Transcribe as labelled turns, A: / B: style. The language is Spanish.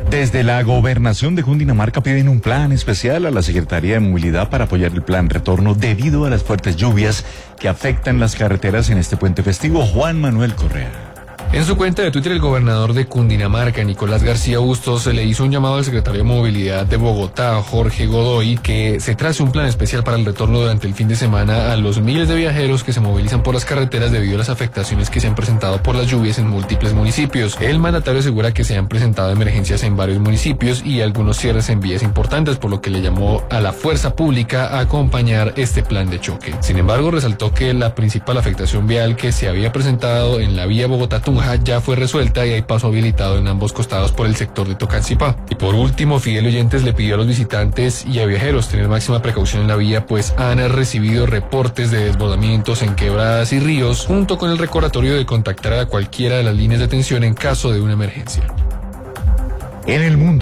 A: Desde la gobernación de Cundinamarca piden un plan especial a la Secretaría de Movilidad para apoyar el plan retorno debido a las fuertes lluvias que afectan las carreteras en este puente festivo. Juan Manuel Correa.
B: En su cuenta de Twitter, el gobernador de Cundinamarca, Nicolás García Bustos, se le hizo un llamado al secretario de Movilidad de Bogotá, Jorge Godoy, que se trace un plan especial para el retorno durante el fin de semana a los miles de viajeros que se movilizan por las carreteras debido a las afectaciones que se han presentado por las lluvias en múltiples municipios. El mandatario asegura que se han presentado emergencias en varios municipios y algunos cierres en vías importantes, por lo que le llamó a la fuerza pública a acompañar este plan de choque. Sin embargo, resaltó que la principal afectación vial que se había presentado en la vía Bogotá-Tunja ya fue resuelta y hay paso habilitado en ambos costados por el sector de Tocancipá. Y por último, Fidel Oyentes le pidió a los visitantes y a viajeros tener máxima precaución en la vía, pues han recibido reportes de desbordamientos en quebradas y ríos, junto con el recordatorio de contactar a cualquiera de las líneas de atención en caso de una emergencia.
A: En el mundo.